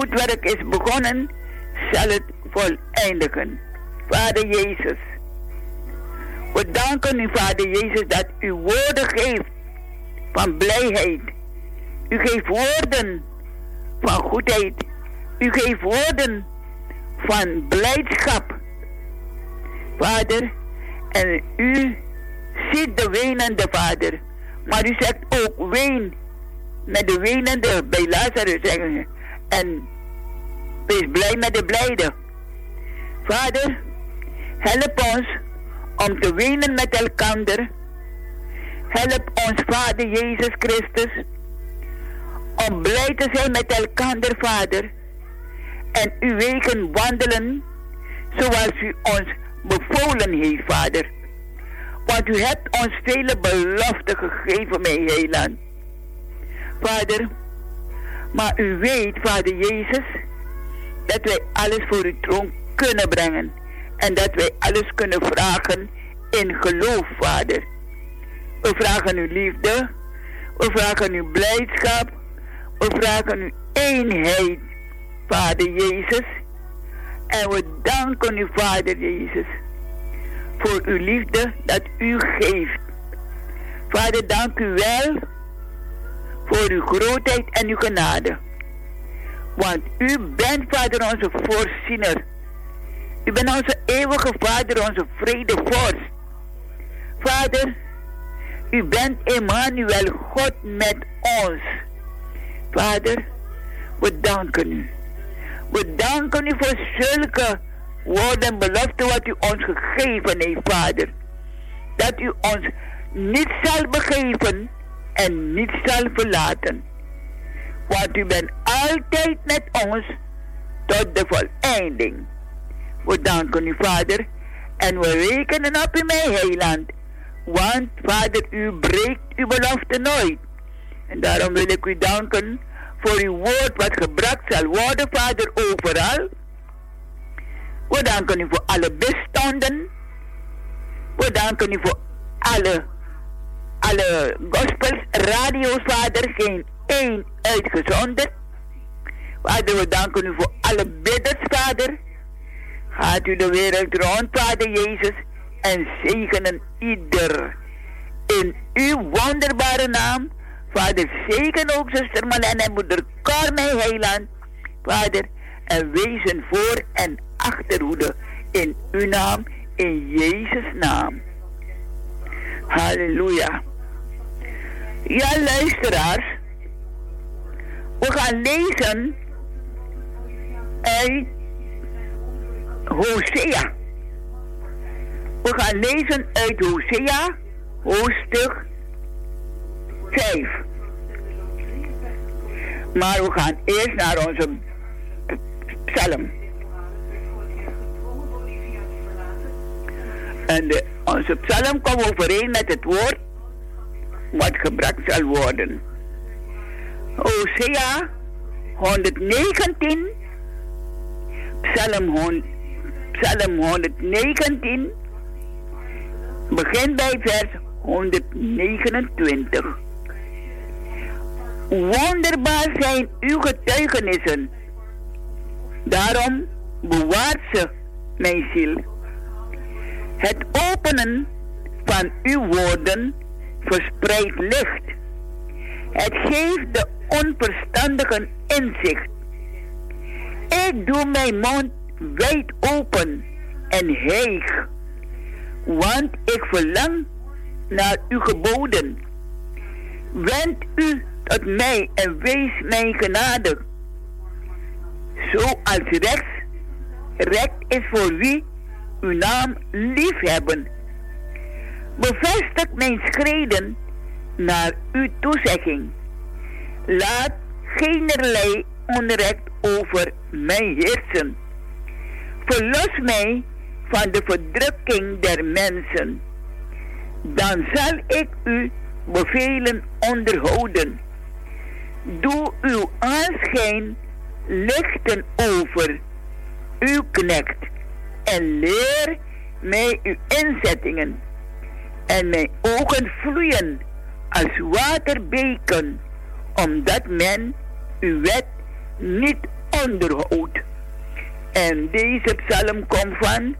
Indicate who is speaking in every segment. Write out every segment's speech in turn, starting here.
Speaker 1: goed werk is begonnen, zal het voleindigen. Vader Jezus, we danken u, Vader Jezus, dat u woorden geeft van blijheid. U geeft woorden van goedheid. U geeft woorden van blijdschap. Vader, en u ziet de wenende, Vader. Maar u zegt ook ween met de wenende bij Lazarus. Zeggen. En wees blij met de blijde. Vader, help ons om te wenen met elkander. Help ons, Vader Jezus Christus, om blij te zijn met elkander, Vader. En uw wegen wandelen zoals u ons bevolen heeft, Vader. Want u hebt ons vele beloften gegeven, mijn heiland. Vader, maar u weet, Vader Jezus, dat wij alles voor uw troon kunnen brengen. En dat wij alles kunnen vragen in geloof, Vader. We vragen uw liefde. We vragen uw blijdschap. We vragen uw eenheid, Vader Jezus. En we danken u, Vader Jezus, voor uw liefde dat u geeft. Vader, dank u wel voor uw grootheid en uw genade. Want u bent, Vader, onze voorziener. U bent onze eeuwige Vader, onze vredevorst. Vader, u bent Emmanuel, God met ons. Vader, we danken u. We danken u voor zulke woorden en beloften wat u ons gegeven heeft, Vader. Dat u ons niet zal begeven en niet zal verlaten. Want u bent altijd met ons tot de voleinding. We danken u, Vader, en we rekenen op u, mijn heiland. Want, Vader, u breekt uw belofte nooit. En daarom wil ik u danken voor uw woord wat gebracht zal worden, Vader, overal. We danken u voor alle bestanden. We danken u voor alle gospels, radio's, Vader, geen één uitgezonderd. Vader, we danken u voor alle bidders, Vader. Gaat u de wereld rond, Vader Jezus, en zegenen ieder. In uw wonderbare naam, Vader, zegen ook zuster Marlene en moeder Cor, mijn heiland, Vader, en wezen voor- en achterhoede in uw naam, in Jezus' naam. Halleluja. Ja, luisteraars, we gaan lezen uit Hosea. We gaan lezen uit Hosea, hoofdstuk 5. Maar we gaan eerst naar onze psalm. En onze psalm komt overeen met het woord wat gebracht zal worden. Hosea 119, psalm 119, begin bij vers 129. Wonderbaar zijn uw getuigenissen. Daarom bewaart ze, mijn ziel. Het openen van uw woorden verspreidt licht. Het geeft de onverstandigen inzicht. Ik doe mijn mond wijd open en hijg, want ik verlang naar uw geboden. Wend u tot mij en wees mij genadig. Zoals recht is voor wie uw naam liefhebben. Bevestig mijn schreden naar uw toezegging. Laat geenerlei onrecht over mij heersen. Verlos mij van de verdrukking der mensen. Dan zal ik uw bevelen onderhouden. Doe uw aanschijn lichten over uw knecht en leer mij uw inzettingen. En mijn ogen vloeien als waterbeken, omdat men uw wet niet onderhoud. En deze psalm komt van...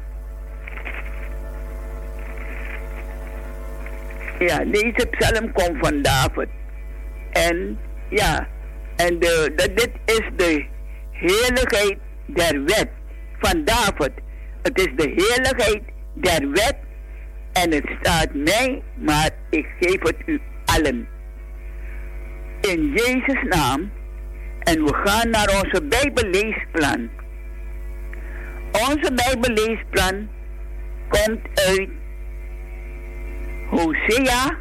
Speaker 1: Ja, deze psalm komt van David. En ja, en dit is de heerlijkheid der wet van David. Het is de heerlijkheid der wet. En het staat mij, maar ik geef het u allen. In Jezus' naam. En we gaan naar onze Bijbelleesplan. Onze Bijbelleesplan komt uit Hosea,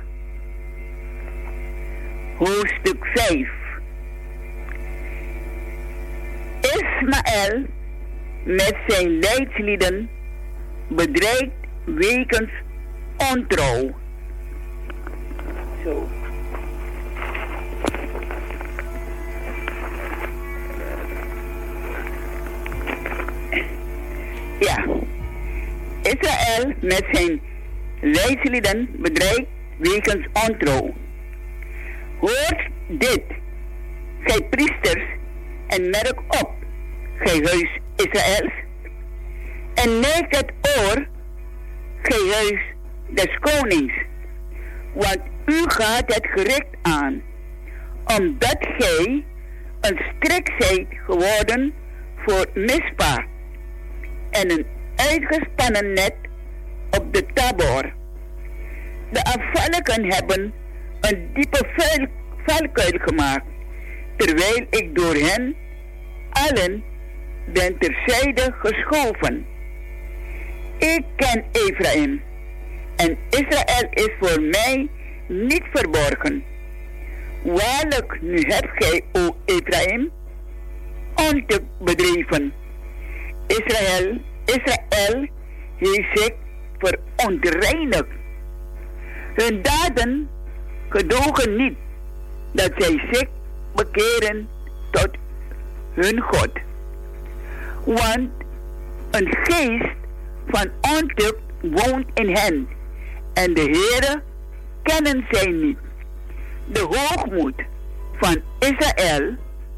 Speaker 1: hoofdstuk 5. Ismaël met zijn leidslieden bedreigt wegens ontrouw. Zo. Ja. Israël met zijn leidslieden bedreigt wegens ontrouw. Hoort dit, gij priesters, en merk op, gij huis Israëls, en neig het oor, gij huis des konings, want u gaat het gericht aan, omdat gij een strik zijt geworden voor Mispa, en een uitgespannen net op de Tabor. De afvalligen hebben een diepe valkuil gemaakt, terwijl ik door hen allen ben terzijde geschoven. Ik ken Ephraim, en Israël is voor mij niet verborgen. Waarlijk, nu hebt gij, o Ephraim, ontucht bedreven. Israël heeft zich verontreinigd. Hun daden gedogen niet dat zij zich bekeren tot hun God. Want een geest van ontucht woont in hen, en de Heere kennen zij niet. De hoogmoed van Israël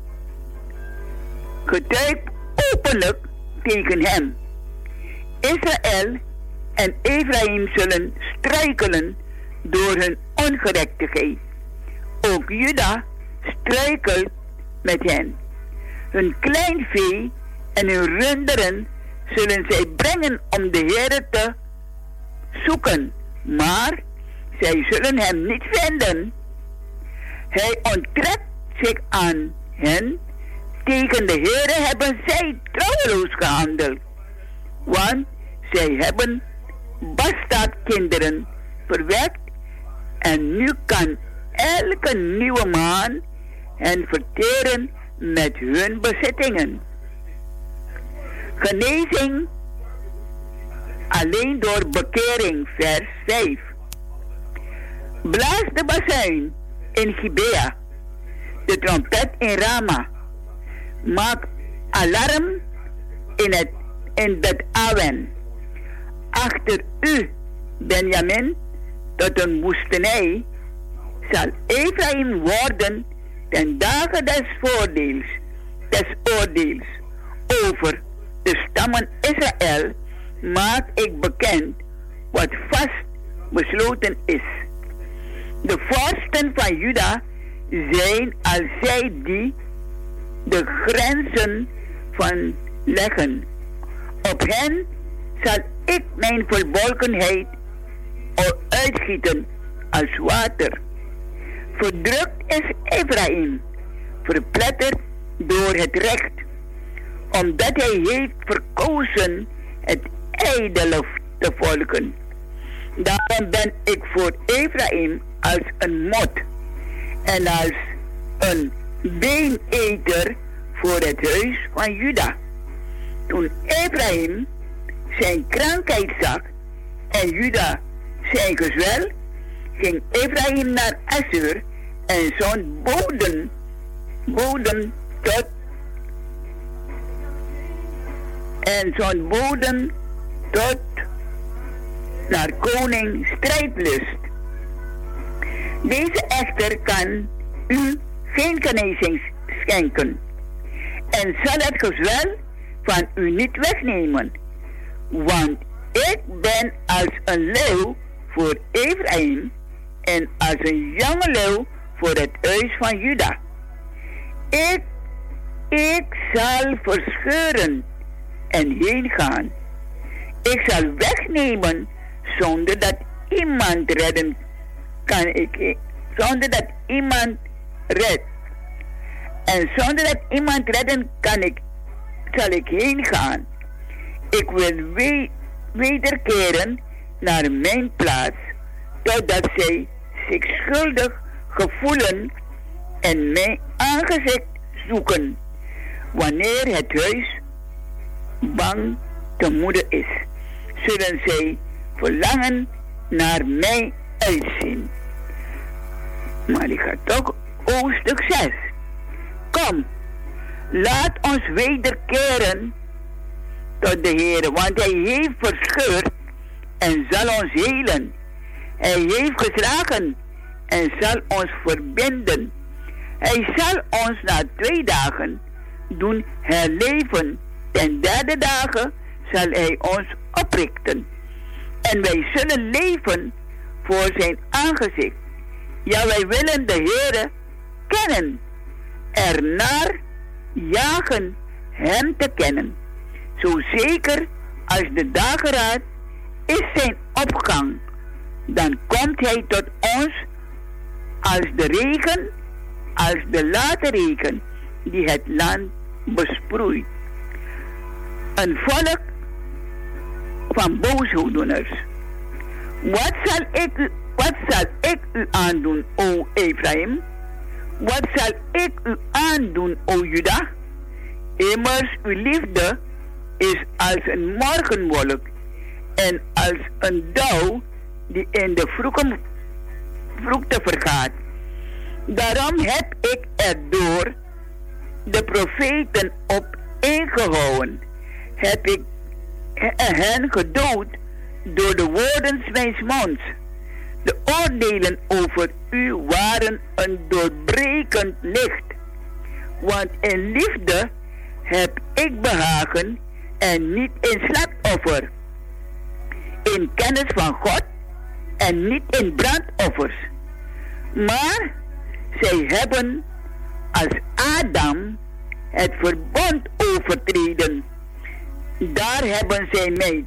Speaker 1: getuigt openlijk tegen hem. Israël en Ephraim zullen struikelen door hun ongerechtigheid. Ook Juda struikelt met hen. Hun klein vee en hun runderen zullen zij brengen om de Heere te zoeken, maar zij zullen hem niet vinden. Hij onttrekt zich aan hen. Tegen de Heere hebben zij trouweloos gehandeld, want zij hebben bastaardkinderen verwekt, en nu kan elke nieuwe maan hen verteren met hun bezittingen. Genezing alleen door bekering, vers 5. Blaas de bazuin in Gibea, de trompet in Rama. Maak alarm in dat Awen. Achter u, Benjamin, tot een woestenij, zal Ephraim worden ten dagen des oordeels. Over de stammen Israël maak ik bekend wat vast besloten is. De vorsten van Juda zijn als zij die de grenzen van leggen. Op hen zal ik mijn verbolgenheid uitgieten als water. Verdrukt is Ephraim, verpletterd door het recht, omdat hij heeft verkozen het ijdele te volgen. Daarom ben ik voor Ephraim als een mot en als een beeneter voor het huis van Juda. Toen Ephraim zijn krankheid zag en Juda zijn gezwel, ging Ephraim naar Assur en zond boden tot naar koning Strijdlust. Deze echter kan u geen genezing schenken. en zal het gezwel van u niet wegnemen. Want ik ben als een leeuw voor Ephraim en als een jonge leeuw voor het huis van Juda. Ik zal verscheuren en heen gaan. Ik zal wegnemen zonder dat iemand redden kan zonder dat iemand redt. En zonder dat iemand redden zal ik heen gaan. Ik wil wederkeren naar mijn plaats, totdat zij zich schuldig gevoelen en mijn aangezicht zoeken, wanneer het huis bang te moede is, zullen zij verlangen naar mij uitzien. Maar ik ga toch hoofdstuk 6. Kom, laat ons wederkeren tot de Heer, want hij heeft verscheurd en zal ons helen. Hij heeft geslagen en zal ons verbinden. Hij zal ons na 2 dagen doen herleven. Ten 3e dagen zal hij ons oprichten. En wij zullen leven voor zijn aangezicht. Ja, wij willen de Heere kennen. Ernaar jagen hem te kennen. Zo zeker als de dageraad is zijn opgang. Dan komt hij tot ons als de regen, als de late regen die het land besproeit. Een volk van boosdoeners. Wat zal ik u aandoen, o Ephraim? Wat zal ik u aandoen, o Juda? Immers, uw liefde is als een morgenwolk en als een dauw die in de vroegte vergaat. Daarom heb ik er door de profeten op ingehouden. Heb ik hen gedood door de woorden mijns monds. De oordelen over u waren een doorbrekend licht. Want in liefde heb ik behagen en niet in slachtoffer. In kennis van God en niet in brandoffers. Maar zij hebben als Adam het verbond overtreden. Daar hebben zij mij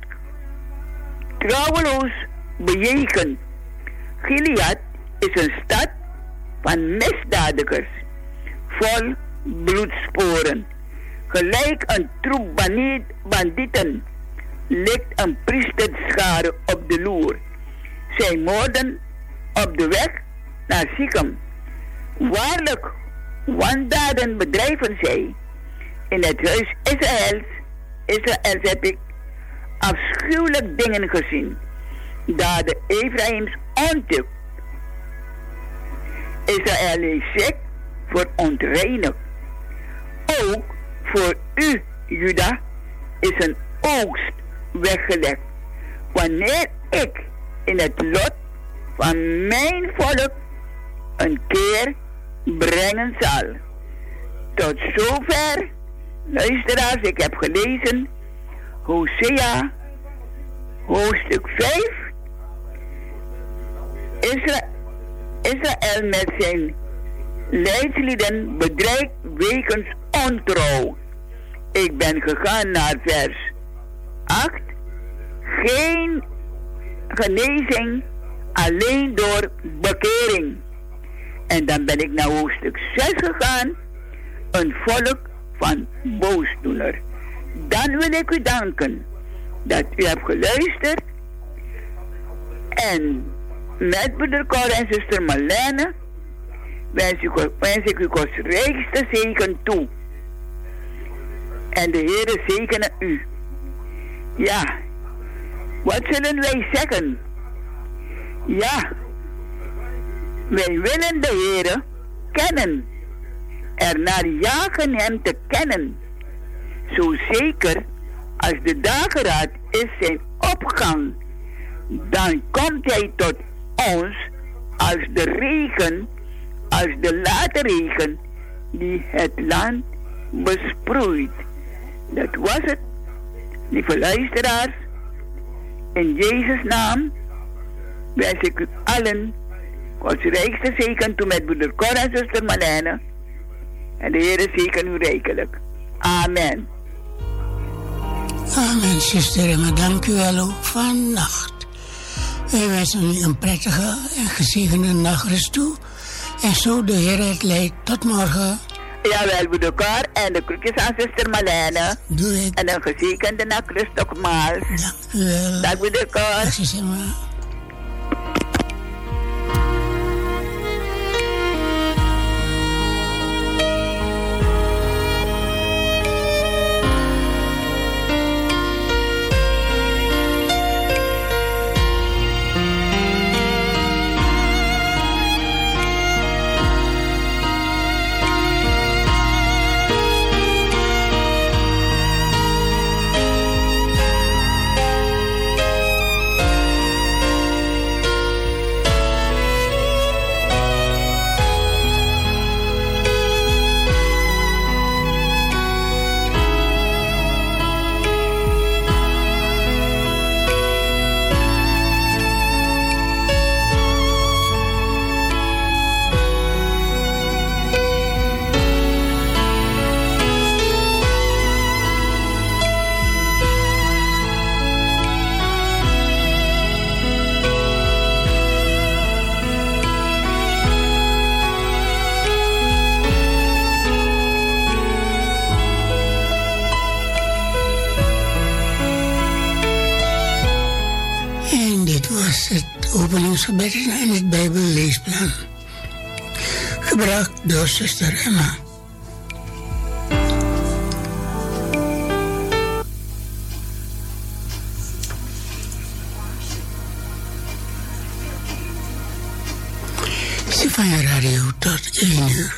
Speaker 1: trouweloos bejegend. Gilead is een stad van misdadigers, vol bloedsporen. Gelijk een troep bandieten ligt een priesterschare op de loer. Zij moorden op de weg naar Sichem. Waarlijk, wandaden bedrijven zij. In het huis Israëls heb ik afschuwelijk dingen gezien. Daden Ephraïms ontucht. Israël heeft zich verontreinigd. Ook voor u, Juda, is een oogst weggelegd. Wanneer ik in het lot van mijn volk een keer brengen zal. Tot zover, luisteraars, ik heb gelezen Hosea, hoofdstuk 5. Israël met zijn leidslieden bedreigd wegens ontrouw. Ik ben gegaan naar vers 8. Geen genezing, alleen door bekering. En dan ben ik naar hoofdstuk 6 gegaan. Een volk van boosdoener. Dan wil ik u danken dat u hebt geluisterd. En met broeder Cor en zuster Marlene wens ik u Gods rijkste zegen toe. En de Heere zegene u. Ja, wat zullen wij zeggen? Ja, wij willen de Heere kennen. Ernaar jagen hem te kennen. Zo zeker als de dageraad is zijn opgang. Dan komt hij tot ons als de regen, als de late regen die het land besproeid. Dat was het. Lieve luisteraars, in Jezus' naam wens ik u allen Gods rijkste zegen toe met broeder Cor en zuster Marlene. En de Heer zegen u rijkelijk. Amen.
Speaker 2: Amen, zuster Emma. Dank u wel ook vannacht. Wij wensen u een prettige en gezegende nachtrust toe. En zo de Heer het leidt tot morgen.
Speaker 1: Jawel, broeder Cor en de groetjes aan zuster Marlene.
Speaker 2: Doe ik.
Speaker 1: En een gezegende nachtrust nogmaals.
Speaker 2: Dank u wel.
Speaker 1: Dag broeder Cor.
Speaker 2: Dag zuster Emma. Openingsgebed en het Bijbelleesplan. Gebracht door zuster Emma. Stefania Radio tot 1 uur.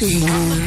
Speaker 2: uur.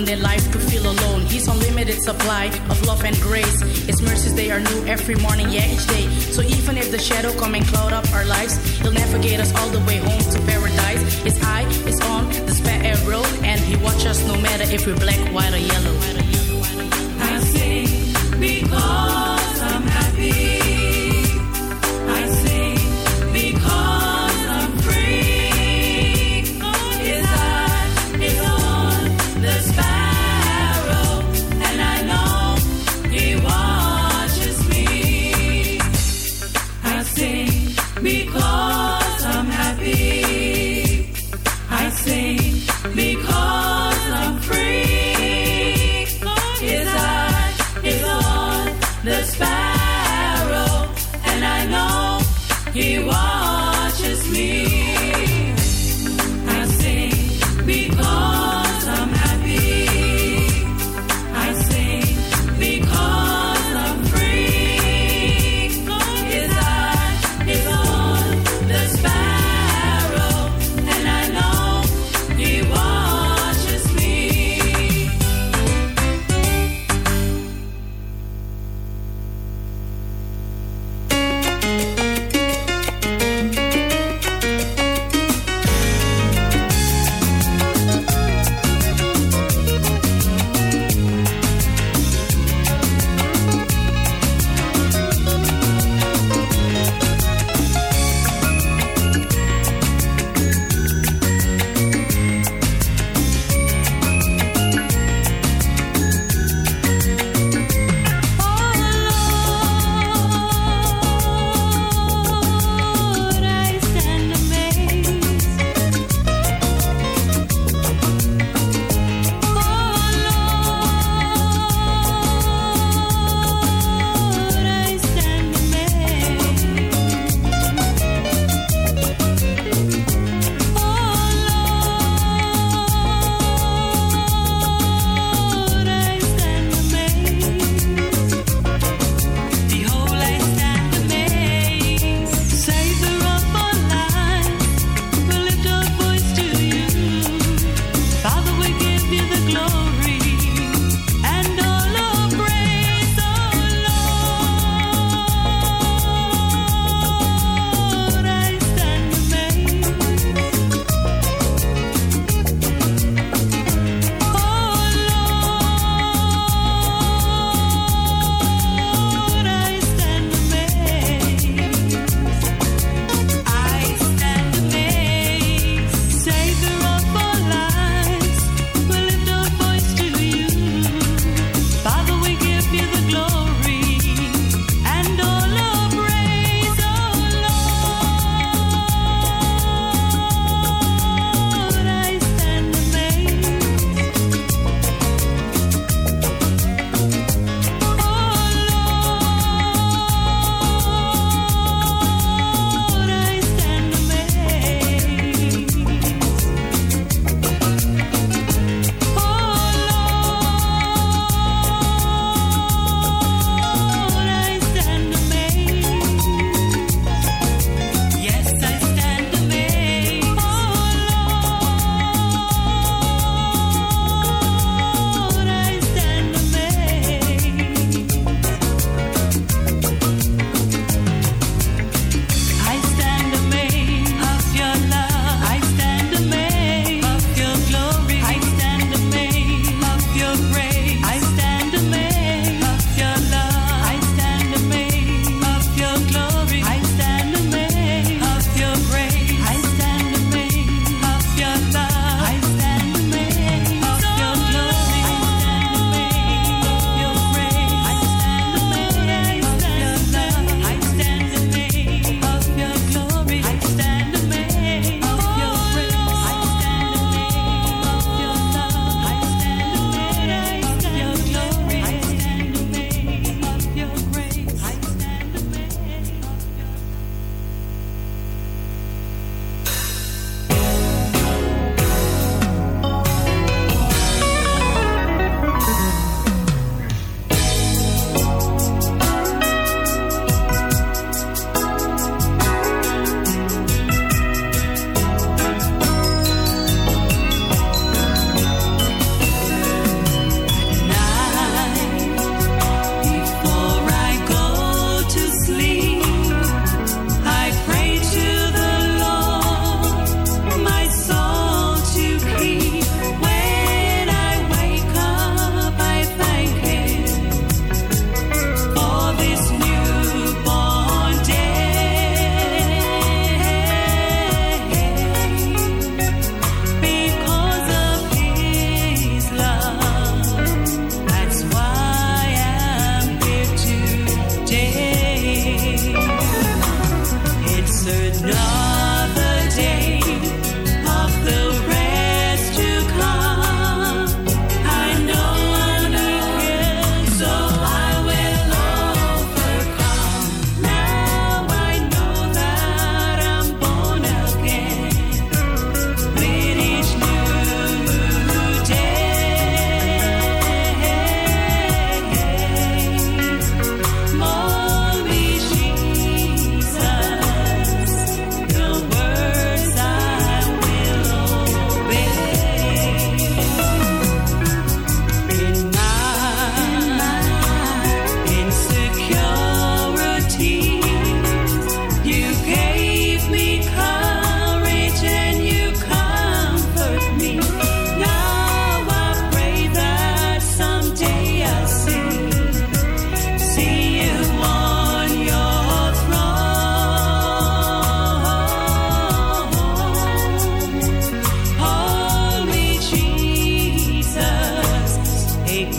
Speaker 3: in life to feel alone. He's unlimited supply of love and grace. His mercies, they are new every morning, yeah, each day. So even if the shadow come and cloud up our lives, he'll navigate us all the way home to paradise. His eye is on the sparrow, and he watches us no matter if we're black, white, or yellow.
Speaker 4: I sing because I'm happy. I sing because I'm free. His eye is on the sparrow, and I know he watches me. I sing because I'm happy. I sing because I'm free. His eye is on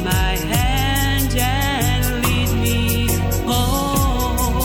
Speaker 4: my hand and lead me home.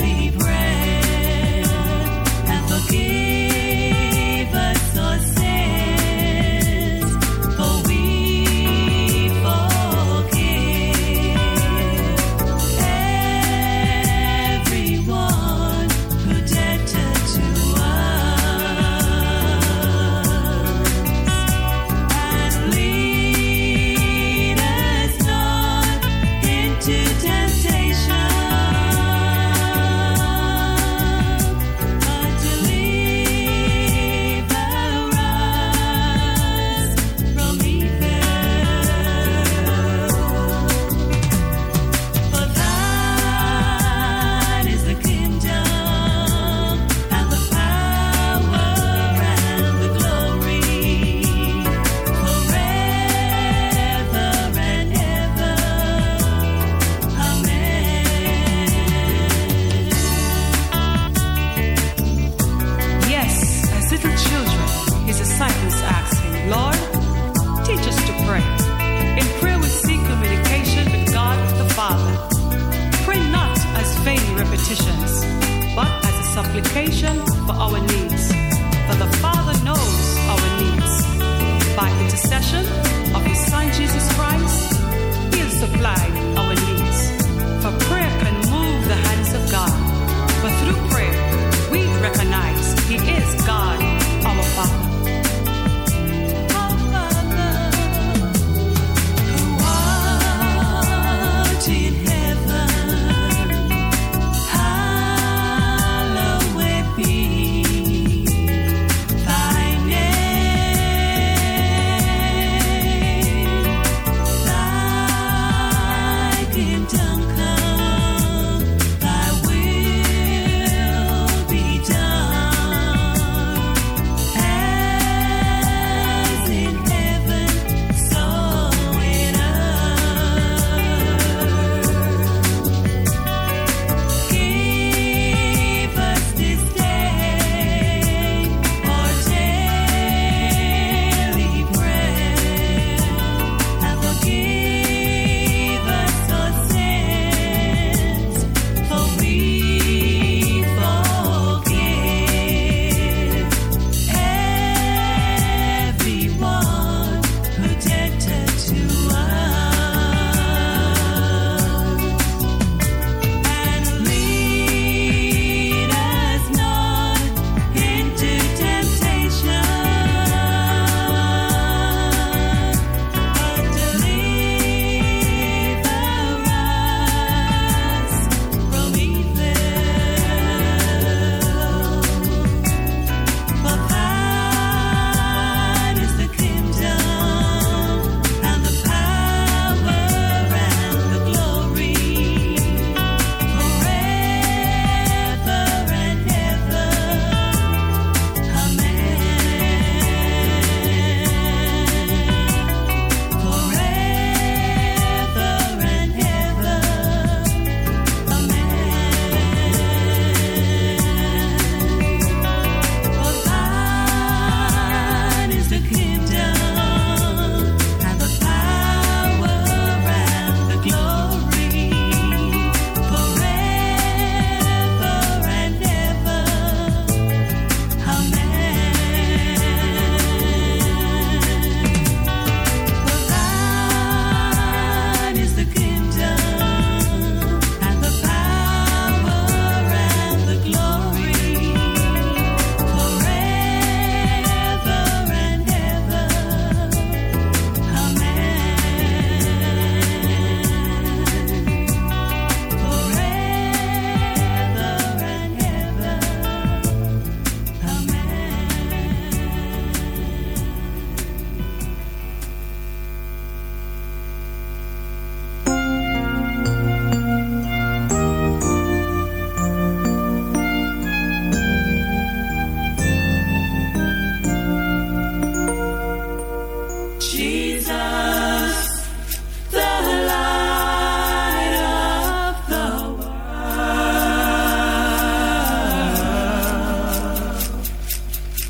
Speaker 4: Say his disciples asked him, "Lord, teach us to pray." In prayer we seek communication with God the Father. Pray not as vain repetitions, but as a supplication for our needs. For the Father knows our needs. By intercession of his Son Jesus Christ, he'll supply our needs. For prayer can move the hands of God. For through prayer, we recognize he is God, our Father.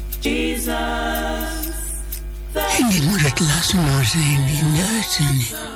Speaker 2: En dit moet het laatste nummer zijn in de uitzending.